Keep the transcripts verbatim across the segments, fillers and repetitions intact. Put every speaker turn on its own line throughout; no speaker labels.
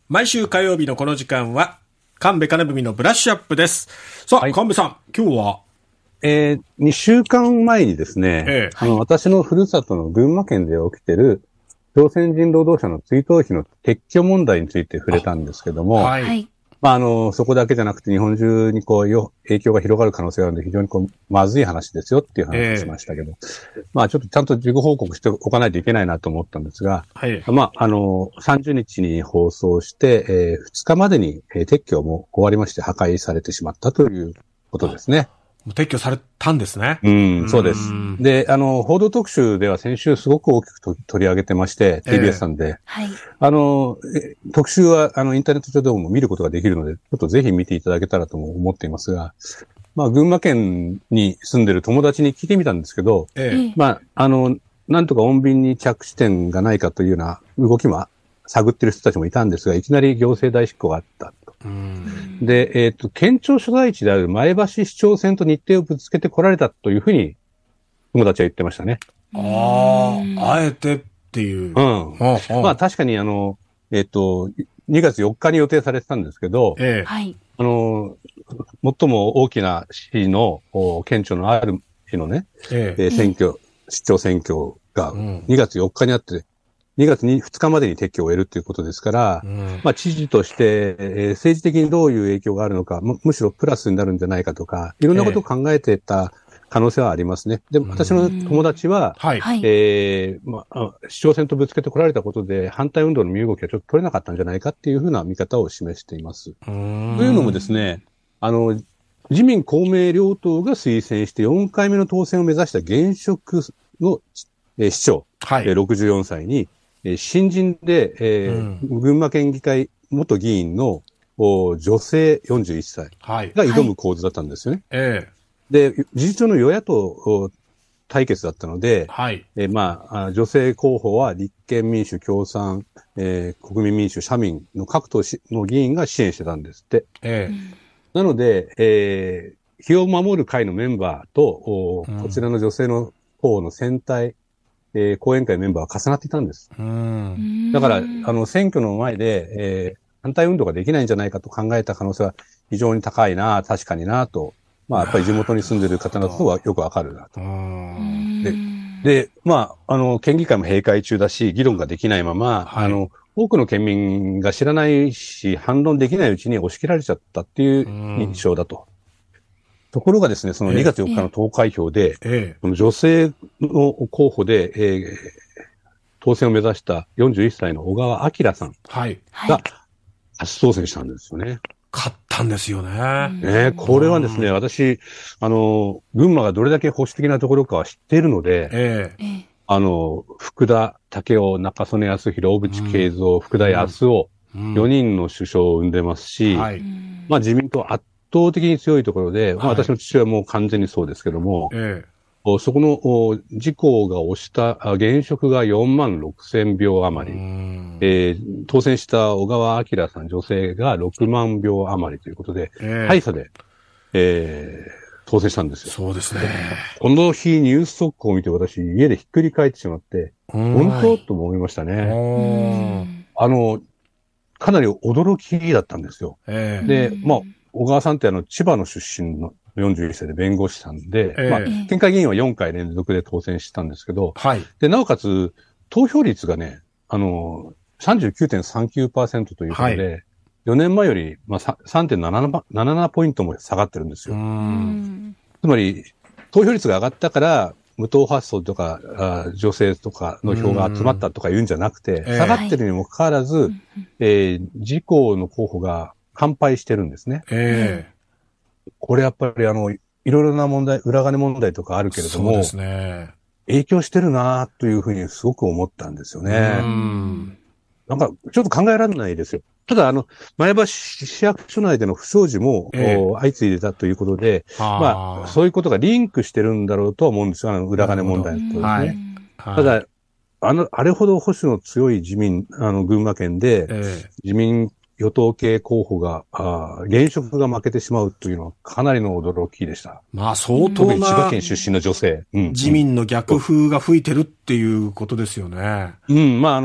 毎週火曜日のこの時間は、神戸金文のブラッシュアップです。さあ、はい、神戸さん、今日は
えー、にしゅうかんまえにですね、ええ、あの、私のふるさとの群馬県で起きている朝鮮人労働者の追悼碑の撤去問題について触れたんですけども、はい。まあ、あの、そこだけじゃなくて日本中にこう、よ影響が広がる可能性があるので非常にこう、まずい話ですよっていう話をしましたけど、えー、まあ、ちょっとちゃんと事後報告しておかないといけないなと思ったんですが、はい。まあ、あの、さんじゅうにちに放送して、えー、ふつかまでに、えー、撤去も終わりまして破壊されてしまったということですね。
撤去されたんですね。
うん、そうです。で、あの、報道特集では先週すごく大きくと取り上げてまして、ティービーエス さんで。えー、はい。あの、特集は、あの、インターネット上でも見ることができるので、ちょっとぜひ見ていただけたらとも思っていますが、まあ、群馬県に住んでる友達に聞いてみたんですけど、えー、まあ、あの、なんとか穏便に着地点がないかというような動きも探ってる人たちもいたんですが、いきなり行政代執行があった。うんで、えっと、県庁所在地である前橋市長選と日程をぶつけて来られたというふうに、友達は言ってましたね。
ああ、あえてっていう。うん。
まあ確かにあの、えっと、にがつよっかに予定されてたんですけど、ええ、あの、最も大きな市の、県庁のある市のね、ええ、選挙、市長選挙がにがつよっかにあって、にがつふつかまでに撤去を終えるということですから、うん、まあ知事として、えー、政治的にどういう影響があるのか、む、むしろプラスになるんじゃないかとか、いろんなことを考えてた可能性はありますね。でも私の友達は、はい、えー、まあ、市長選とぶつけてこられたことで反対運動の身動きがちょっと取れなかったんじゃないかっていうふうな見方を示しています。というのもですね、あの、自民公明両党が推薦してよんかいめの当選を目指した現職の、えー、市長、はい、ろくじゅうよんさいに、新人で、えーうん、群馬県議会元議員の女性よんじゅういっさいが挑む構図だったんですよね。はいはい、で、事実上の与野党対決だったので、はいえー、まあ、女性候補は立憲民主共産、えー、国民民主社民の各党の議員が支援してたんですって。えー、なので、えー、日を守る会のメンバーと、うん、こちらの女性の候補の選対えー、後援会メンバーは重なっていたんです。うんだから、あの、選挙の前で、えー、反対運動ができないんじゃないかと考えた可能性は非常に高いな、確かにな、と。まあ、やっぱり地元に住んでる方などはよくわかるなと。で、で、まあ、あの、県議会も閉会中だし、議論ができないまま、はい、あの、多くの県民が知らないし、反論できないうちに押し切られちゃったっていう印象だと。ところがですね、そのにがつよっかの投開票で、ええ、その女性の候補で、えー、当選を目指したよんじゅういっさいの小川明さんが初当選したんですよね。
勝ったんですよね。
ねこれはですね、私、あの、群馬がどれだけ保守的なところかは知っているので、ええ、あの、福田赳夫、中曽根康弘、小渕恵三、福田康夫、うん、よにんの首相を生んでますし、はい、まあ自民党圧圧倒的に強いところで、はい、まあ、私の父親も完全にそうですけども、ええ、そこの自公が推した現職がよんまんろくせんひょう余り、えー、当選した小川明さん女性がろくまんひょう余りということで、ええ、大差で、えー、当選したんですよ。
そうですね。
この日ニュース速報を見て私家でひっくり返ってしまって、本当と思いましたね。あの、かなり驚きだったんですよ。ええ、で、まあ、小川さんってあの、千葉の出身のよんじゅういっさいで弁護士さんで、えー、まあ、県会議員はよんかい連続で当選したんですけど、はい。で、なおかつ、投票率がね、あの、さんじゅうきゅうてんさんきゅうパーセント ということで、はい、よねんまえより、まあ、さんてんなななな ポイントも下がってるんですよ。うんつまり、投票率が上がったから、無党派層とかあ、女性とかの票が集まったとか言うんじゃなくて、下がってるにもかかわらず、えー、自公の候補が完敗してるんですね。ええー。これやっぱりあの、いろいろな問題、裏金問題とかあるけれども、そうですね。影響してるなというふうにすごく思ったんですよね。うんなんか、ちょっと考えられないですよ。ただ、あの、前橋市役所内での不祥事も、ええ、相次いでたということで、まあ、そういうことがリンクしてるんだろうとは思うんですよ。あの、裏金問題とですね。はいはい、ただ、あの、あれほど保守の強い自民、あの、群馬県で、ええ、自民与党系候補が、あ現職が負けてしまうというのはかなりの驚きでした。
まあ、相当な。
特に千葉県出身の女性。
うん、自民の逆風が吹いてるっていうことですよね。
うん、まあ、あの、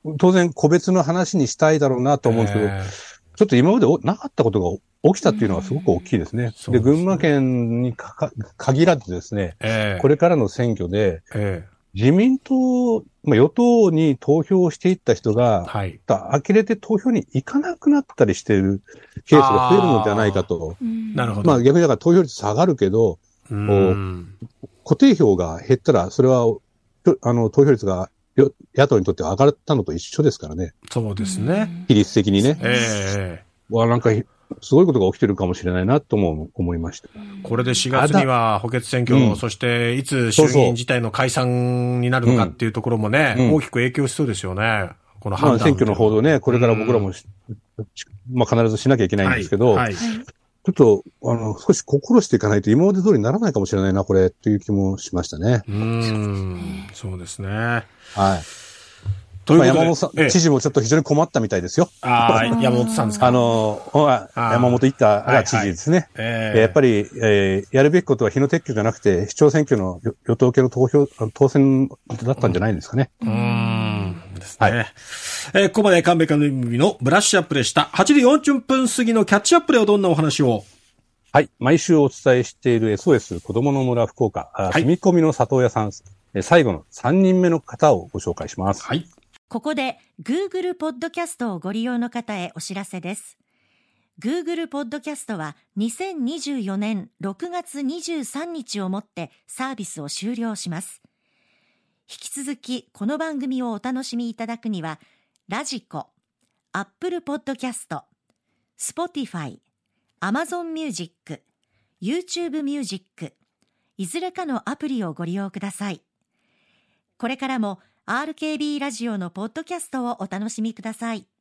当然個別の話にしたいだろうなと思うんですけど、えー、ちょっと今までなかったことが起きたっていうのはすごく大きいですね。うん、で, で、群馬県にかか限らずですね、えー、これからの選挙で、えー自民党、まあ、与党に投票していった人が、はい、呆れて投票に行かなくなったりしているケースが増えるのではないかと。
なるほど。
まあ逆にだから投票率下がるけど、うん固定票が減ったら、それは、あの、投票率が野党にとって上がったのと一緒ですからね。
そうですね。
比率的にね。
ええ
ー。わ、なんか、すごいことが起きてるかもしれないなとも思いました。
これでしがつには補欠選挙、うん、そしていつ衆議院自体の解散になるのかっていうところもね、うん、大きく影響しそうですよね。この判断。
まあ、選挙の報道ね、これから僕らも、うん、まあ必ずしなきゃいけないんですけど、はいはい、ちょっと、あの、少し心していかないと今まで通りにならないかもしれないな、これ、という気もしましたね。
うん、そうですね。
はい。ということで、まあ、山本さん、ええ、知事もちょっと非常に困ったみたいですよ。
ああ、山本さんですか。
あの、山本一太が知事ですね。はいはいえー、やっぱり、えー、やるべきことは日の撤去じゃなくて、市長選挙の与党系の投票、当選だったんじゃないですかね。
うん。うんですね。はい、えー、ここまで神戸の海のブラッシュアップでした。はちじよんじゅっぷん過ぎのキャッチアップではどんなお話を？
はい。毎週お伝えしている エスオーエス 子供の村福岡、はい、住み込みの里親さん、最後のさんにんめの方をご紹介します。
はい。
ここで Google ポッドキャストをご利用の方へお知らせです。Google ポッドキャストはにせんにじゅうよねんろくがつにじゅうさんにちをもってサービスを終了します。引き続きこの番組をお楽しみいただくには、ラジコ、Apple ポッドキャスト、Spotify、Amazon Music、YouTube Music、いずれかのアプリをご利用ください。これからもアールケービー ラジオのポッドキャストをお楽しみください。